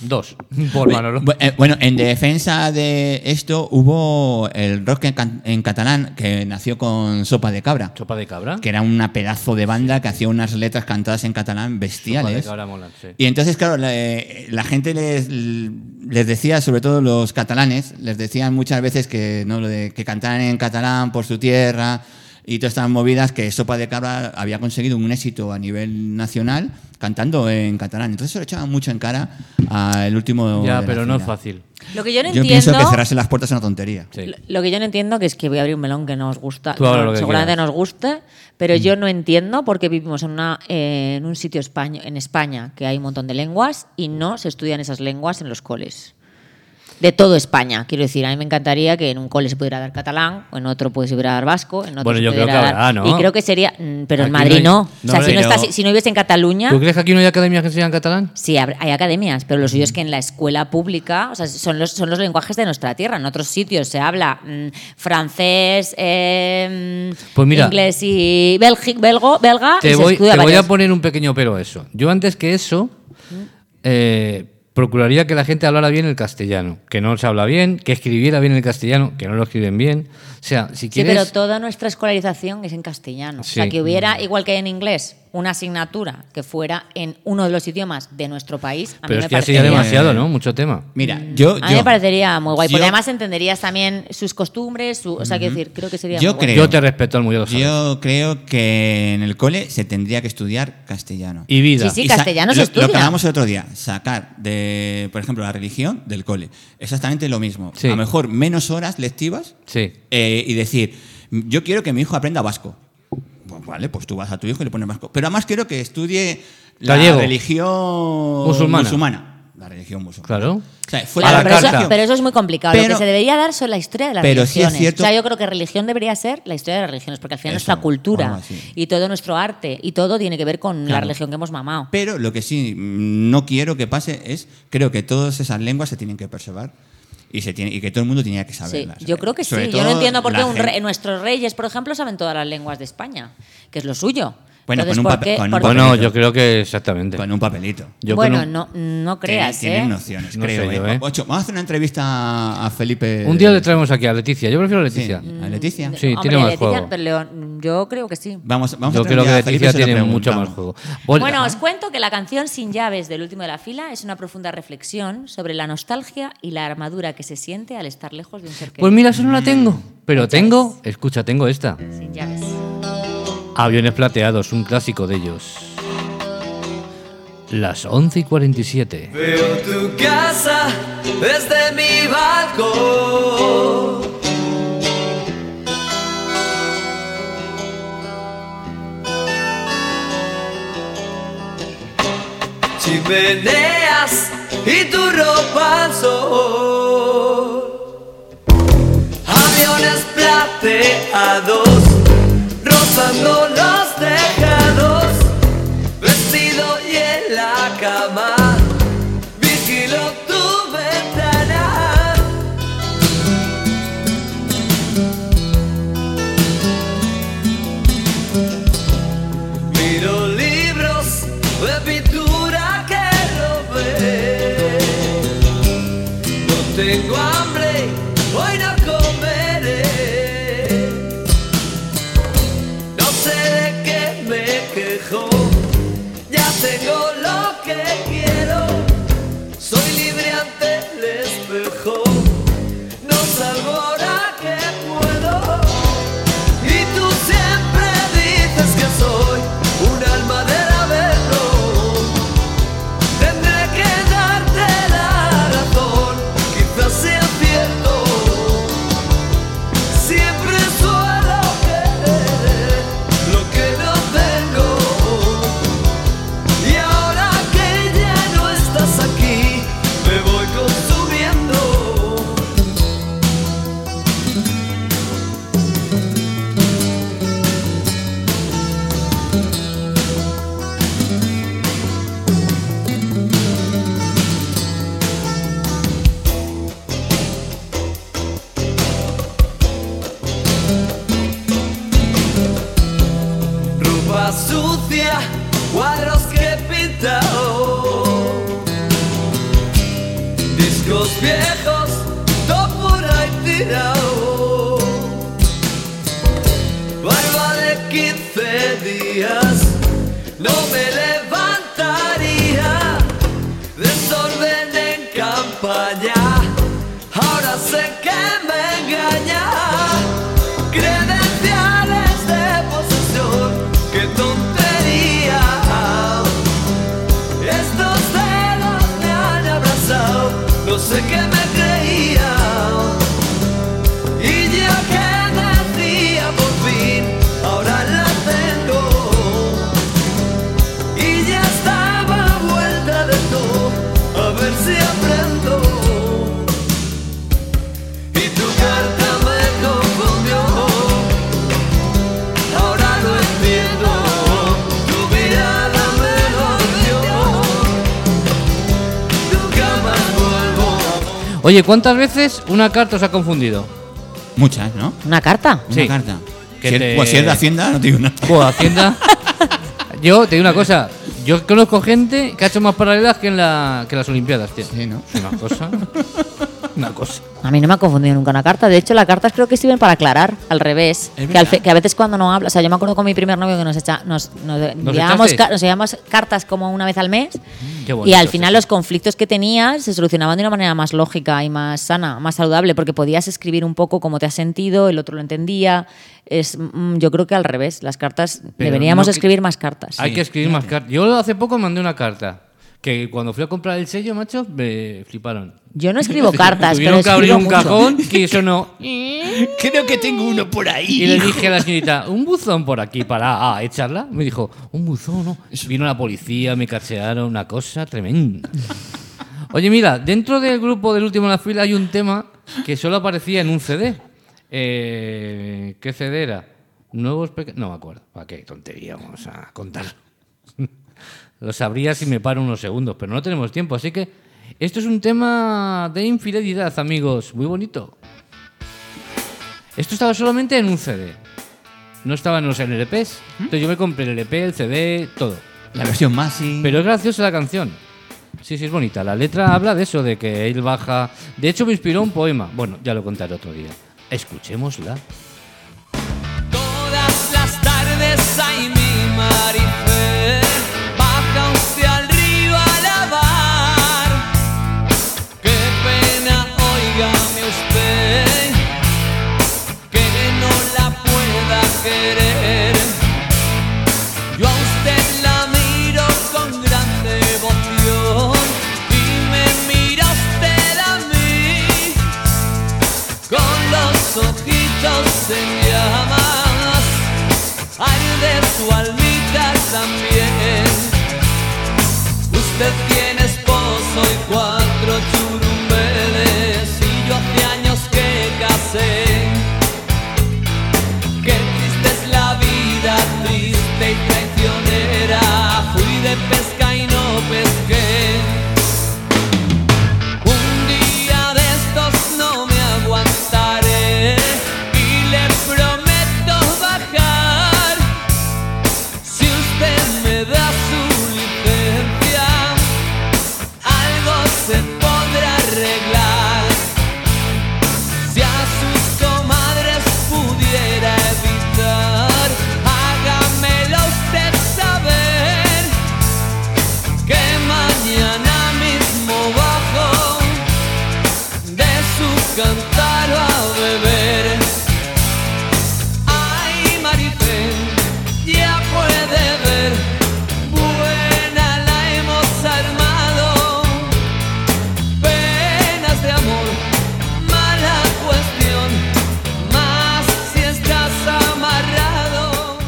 por Manolo. Bueno, en defensa de esto hubo el rock en catalán que nació con Sopa de Cabra, Sopa de cabra. que era una pedazo de banda que hacía unas letras cantadas en catalán Sopa de bestiales. cabra mola, sí. Y entonces, claro, la gente les decía, sobre todo los catalanes, les decían muchas veces que, ¿no? Lo de que cantaran en catalán por su tierra y todas estas movidas, que Sopa de Cabra había conseguido un éxito a nivel nacional cantando en catalán. Entonces se lo echaban mucho en cara al último. Ya, de la pero no es fila. fácil. Lo que yo no Yo entiendo... pienso que cerrarse las puertas es una tontería. Sí. Lo que yo no entiendo que es que voy a abrir un melón que no os gusta, Tú habla lo que seguramente quieras. nos guste, pero yo no entiendo por qué vivimos en un sitio en España que hay un montón de lenguas y no se estudian esas lenguas en los coles. De todo España, quiero decir, a mí me encantaría que en un cole se pudiera dar catalán, o en otro se pudiera dar vasco, en otro Bueno, se yo creo pudiera que dar... habrá, ¿no? Y creo que sería... pero en Aquí Madrid no no. hay- O sea, no, si, no pero- estás, si no vives en Cataluña... ¿Tú crees que aquí no hay academias que enseñan catalán? Sí, hay academias, pero lo suyo es que en la escuela pública, o sea, son los lenguajes de nuestra tierra. En otros sitios se habla francés, Pues mira, inglés y belga, y Te se voy estudia a varios. poner un pequeño pero a eso. Yo antes que eso procuraría que la gente hablara bien el castellano, que no se habla bien, que escribiera bien el castellano, que no lo escriben bien. O sea, si Sí, quieres... pero toda nuestra escolarización es en castellano. Sí. O sea, que hubiera, igual que en inglés, una asignatura que fuera en uno de los idiomas de nuestro país, a Pero mí es me que así ya parecería... demasiado, ¿no? Mucho tema. Mira, yo A mí me parecería muy guay, porque yo- además entenderías también sus costumbres, o sea, quiero decir, creo que sería Yo muy guay. creo- Yo te respeto al mundo, lo sabes. Yo creo que en el cole se tendría que estudiar castellano. Y vida. Sí, Y sa- castellano se lo estudia. que hablamos el otro día, sacar de, por ejemplo, la religión del cole. Exactamente lo mismo. Sí. A lo mejor menos horas lectivas Sí. y decir, yo quiero que mi hijo aprenda vasco. Pues vale, pues tú vas a tu hijo y le pones vasco. Pero además quiero que estudie la Gallego. religión Musulmana. La religión musulmana. Claro. O sea, fuera A Claro, la pero, carta. eso, pero eso es muy complicado. Lo Pero- que se debería dar son la historia de las pero sí es religiones. cierto- O sea, yo creo que religión debería ser la historia de las religiones, porque al final Eso, nuestra algo cultura así. y todo nuestro arte y todo tiene que ver con la Claro. religión que hemos mamado. Pero lo que sí no quiero que pase es, creo que todas esas lenguas se tienen que preservar y que todo el mundo tenía que Sí, saberlas. yo creo que sí. Sobre Yo no todo entiendo por qué la gente- nuestros reyes, por ejemplo, saben todas las lenguas de España, que es lo suyo. Bueno, Entonces, con un ¿por papel- qué- con un por qué- papel. Bueno, yo creo que exactamente. Con un papelito. Yo bueno, con un- no creas, Tienen ¿eh? nociones, No creo. sé yo, ¿eh? Ocho, vamos a hacer una entrevista a Felipe. Un día le traemos aquí a Leticia. Yo prefiero a Sí, Leticia. a Leticia. Sí, Hombre, tiene más Leticia, juego. pero León, yo creo que sí. Vamos Yo a traer creo un que día a Felipe y Leticia se lo tiene mucho más preguntamos. juego. Bueno, os cuento que la canción Sin llaves del último de la fila es una profunda reflexión sobre la nostalgia y la armadura que se siente al estar lejos de un ser Pues querido. mira, eso no la tengo. Pero Ya tengo, escucha, tengo esta. Sin llaves. Aviones plateados, un clásico de ellos. Las 11:47. Veo tu casa desde mi balcón. Chimeneas y tu ropa al sol. Aviones plateados rozando los tejados. Vestido y en la cama vigilo tu ventana. Miro libros de pintura que robé. No tengo hambre, hoy no comeré. No sé de qué me quejo, ya tengo lo que quiero. Soy libre ante el espejo, no salgo ahora que puedo. Y tú siempre dices que soy un alma de laberinto. Tendré que darte la razón, quizás sea cierto. Siempre suelo querer lo que no tengo. Y ahora que ya no estás aquí, me voy consumiendo. Ropa sucia, cuadros que he pintado, discos viejos, todo por ahí tirado. Barba de 15 días, no me levantaría. Desorden en campaña, ahora sé que me engaña. Credenciales de posesión, qué tontería. Estos dedos me han abrazado, no sé qué me creía. Y ya que decía por fin, ahora la tengo. Y ya estaba vuelta de todo, a ver si aprendo. Y tu carta me confundió, ahora lo entiendo. Tu mirada me volvió, nunca más vuelvo. Oye, ¿cuántas veces una carta os ha confundido? Muchas, ¿no? ¿Una carta? Una Sí. carta. Que Si te- pues si es de Hacienda, no te digo nada. Buah, Hacienda. Yo te digo una cosa. Yo conozco gente que ha hecho más paralelas que en las Olimpiadas, tío. Sí, ¿no? Es una cosa. Una cosa. A mí no me ha confundido nunca una carta. De hecho, las cartas creo que sirven para aclarar, al revés. Es Que a veces cuando no hablas... O sea, yo me acuerdo con mi primer novio que nos enviábamos cartas como una vez al mes. Qué Y bonito, al final sí. los conflictos que tenías se solucionaban de una manera más lógica y más sana, más saludable, porque podías escribir un poco cómo te has sentido, el otro lo entendía. Yo creo que al revés, las cartas, Pero deberíamos no escribir más cartas. Hay que escribir más cartas. Yo hace poco mandé una carta. Que cuando fui a comprar el sello, macho, me fliparon. Yo no escribo cartas, pero Tuvieron que abrir escribo un mucho. cajón que eso no. Creo que tengo uno por ahí. Y le dije a la señorita, un buzón por aquí para echarla. Me dijo, un buzón, no. Vino la policía, me cachearon, una cosa tremenda. Oye, mira, dentro del grupo del último en la fila hay un tema que solo aparecía en un CD. ¿Qué CD era? Nuevos pecados. No me acuerdo. ¿Para qué tontería vamos a contarlo? Lo sabría si me paro unos segundos, pero no tenemos tiempo. Así que esto es un tema de infidelidad, amigos. Muy bonito. Esto estaba solamente en un CD. No estaba en los LPs. Entonces yo me compré el LP, el CD, todo. La versión Masi. Pero es graciosa la canción. Sí, es bonita. La letra habla de eso, de que él baja... De hecho, me inspiró un poema. Bueno, ya lo contaré otro día. Escuchémosla. Todas las tardes hay mi Marifer, baja usted al río a lavar. Qué pena, óigame usted, que no la pueda querer. Yo a usted la miro con gran devoción y me mira usted a mí con los ojitos en llamas, arde su almita también. Usted tiene esposo y 4 churumbeles y yo hace años que casé. Qué triste es la vida, triste y traicionera. Fui de pesca y no pesqué. Un día de estos no me aguantaré y le prometo bajar. Si usted me da su licencia, algo se podrá arreglar. Si a sus comadres pudiera evitar, hágamelo usted saber, que mañana mismo bajo de su cántaro a beber. Ay, Marifé, ya puede ver, buena la hemos armado. Penas de amor, mala cuestión, más si estás amarrado.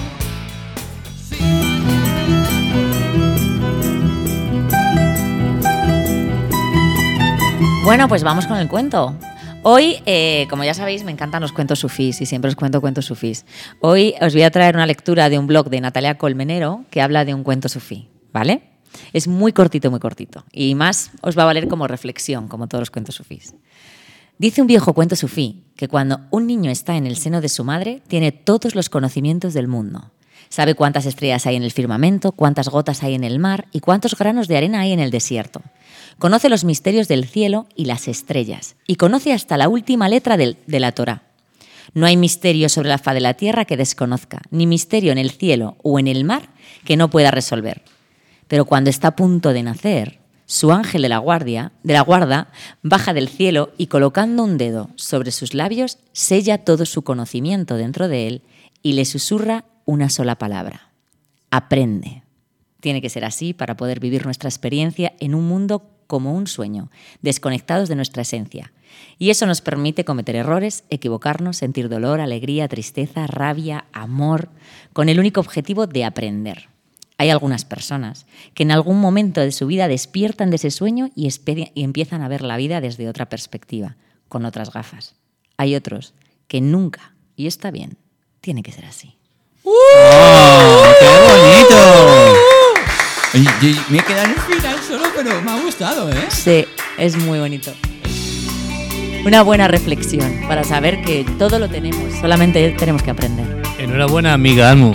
Bueno, pues vamos con el cuento. Hoy, como ya sabéis, me encantan los cuentos sufís y siempre os cuento cuentos sufís. Hoy os voy a traer una lectura de un blog de Natalia Colmenero que habla de un cuento sufí, ¿vale? Es muy cortito y más os va a valer como reflexión, como todos los cuentos sufís. Dice un viejo cuento sufí que cuando un niño está en el seno de su madre tiene todos los conocimientos del mundo. Sabe cuántas estrellas hay en el firmamento, cuántas gotas hay en el mar y cuántos granos de arena hay en el desierto. Conoce los misterios del cielo y las estrellas y conoce hasta la última letra de la Torá. No hay misterio sobre la faz de la tierra que desconozca, ni misterio en el cielo o en el mar que no pueda resolver. Pero cuando está a punto de nacer, su ángel de la guarda baja del cielo y colocando un dedo sobre sus labios sella todo su conocimiento dentro de él y le susurra una sola palabra: aprende. Tiene que ser así para poder vivir nuestra experiencia en un mundo como un sueño, desconectados de nuestra esencia. Y eso nos permite cometer errores, equivocarnos, sentir dolor, alegría, tristeza, rabia, amor, con el único objetivo de aprender. Hay algunas personas que en algún momento de su vida despiertan de ese sueño y empiezan a ver la vida desde otra perspectiva, con otras gafas. Hay otros que nunca, y está bien, tiene que ser así. ¡Oh, qué bonito! Oye, me he quedado en el final solo, pero me ha gustado, ¿eh? Sí, es muy bonito. Una buena reflexión para saber que todo lo tenemos, solamente tenemos que aprender. Enhorabuena, amiga Almu.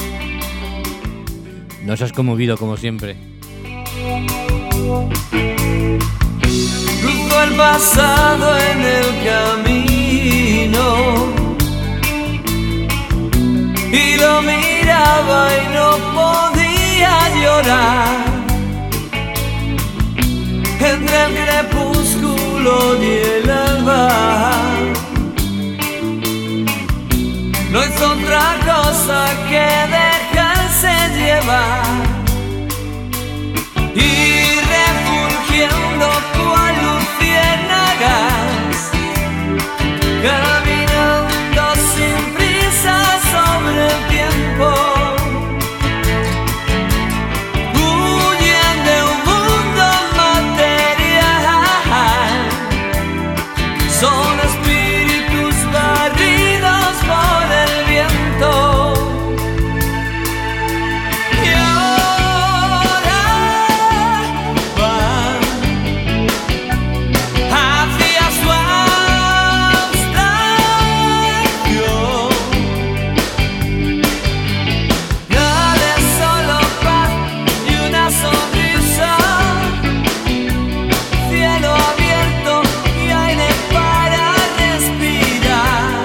Nos has conmovido como siempre. Cruzó Tengo el pasado en el camino y lo miraba y no podía llorar. Entre el crepúsculo y el alba no hizo otra cosa que dejarse llevar y refugiando cual luciérnagas, caminando sin prisa sobre el tiempo, huyen de un mundo material, son espíritus barridos por el viento. Y ahora van hacia su abstracción. Nada es solo paz y una sonrisa, cielo abierto y aire para respirar.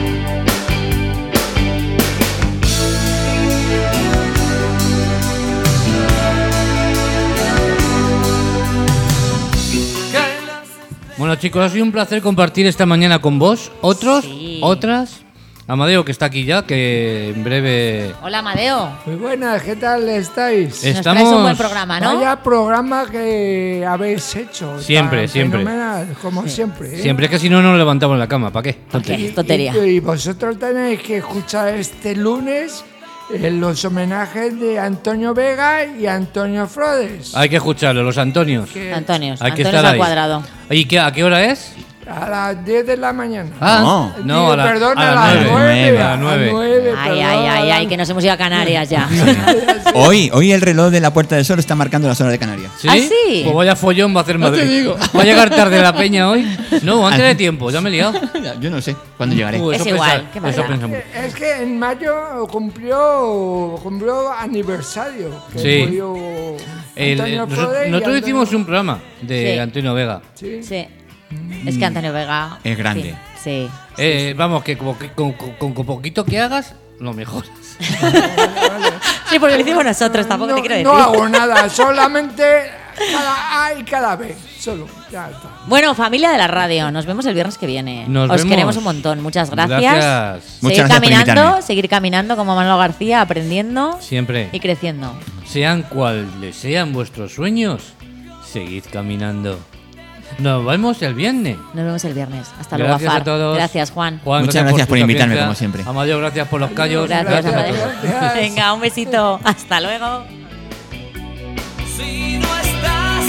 Caen las Bueno, chicos, ha sido un placer compartir esta mañana con vos. ¿Otros? Sí. ¿Otras? Amadeo, que está aquí ya, que en breve... Hola, Amadeo. Muy buenas, ¿qué tal estáis? Nos traes un buen programa, ¿no? Vaya programa que habéis hecho. Siempre, tan siempre. Fenomenal, como siempre. ¿eh? Siempre, es que si no nos levantamos en la cama. ¿Para qué? ¿Qué? Tontería. Y vosotros tenéis que escuchar este lunes los homenajes de Antonio Vega y Antonio Flores. Hay que escucharlo, los Antonios. Que Antonio Hay que Antonio estar al ahí. cuadrado. ¿Y a qué hora es? a las 10 de la mañana. Ah, no, a la, Perdón, a las 9. nueve. A las 9. Ay, que nos hemos ido a Canarias ya. Hoy el reloj de la Puerta del Sol está marcando las horas de Canarias. ¿Sí? ¿Ah, sí? Pues vaya follón va a hacer No te Madrid. digo. ¿Va a llegar tarde la peña hoy? No, antes de tiempo, ya me he liado. Yo no sé cuándo llegaré. Eso Es igual, pensa- qué más eso da. pensamos. Es que en mayo cumplió aniversario. Que Sí. murió El- Antonio nosotros Flores y nosotros Antonio- hicimos un programa de Sí. Antonio Vega. Sí. Sí. Es que Antonio Vega. Es grande. Sí. Vamos, que como que con poquito que hagas, lo mejoras. Sí, porque lo hicimos nosotros, tampoco no, te quiero decir. no hago nada, solamente cada vez. Solo, ya está. Bueno, familia de la radio, nos vemos el viernes que viene. Nos Os vemos. queremos un montón, muchas gracias. Gracias. Muchas gracias por invitarme. Seguir caminando como Manolo García, aprendiendo Siempre. y creciendo. Sean cuales sean vuestros sueños, seguid caminando. Nos vemos el viernes. Nos vemos el viernes. Hasta luego, Gracias Afar. a todos. Gracias, Juan. Muchas gracias tu por invitarme, paciencia. como siempre. Amadeo, gracias por los callos. Gracias, a Amadeo. todos. Venga, un besito. Hasta luego. Si no estás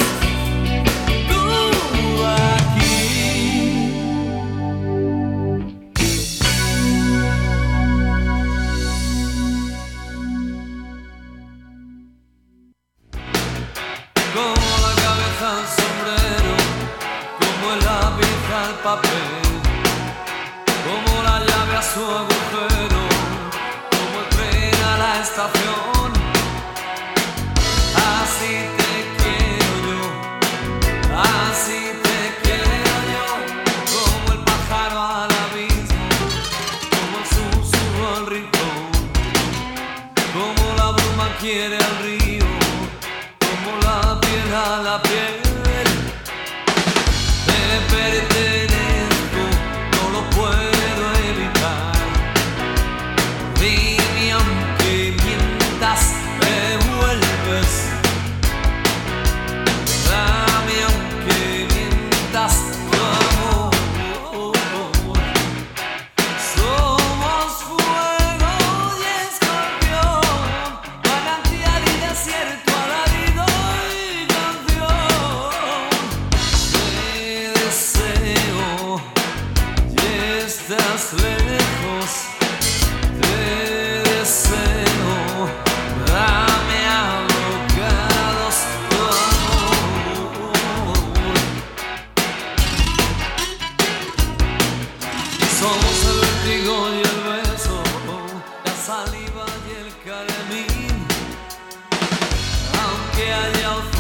tú aquí, como la cabeza al sombrero, como el lápiz al papel, como la llave a su agujero, como el tren a la estación. Así te quiero yo, así te quiero yo, como el pájaro al abismo, como el susurro al rincón, como la bruma quiere al río, como la piel a la piel. Te pertenezco, no lo puedo evitar. Dime aunque mientas, me vuelves. Dame aunque mientas tu amor. Somos fuego y escorpión, manantial y desierto, alarido y canción. Te deseo y estás lejos. Te deseo, dame a bocados tu amor. Somos el vértigo y el beso, la saliva y el carmín. Aunque haya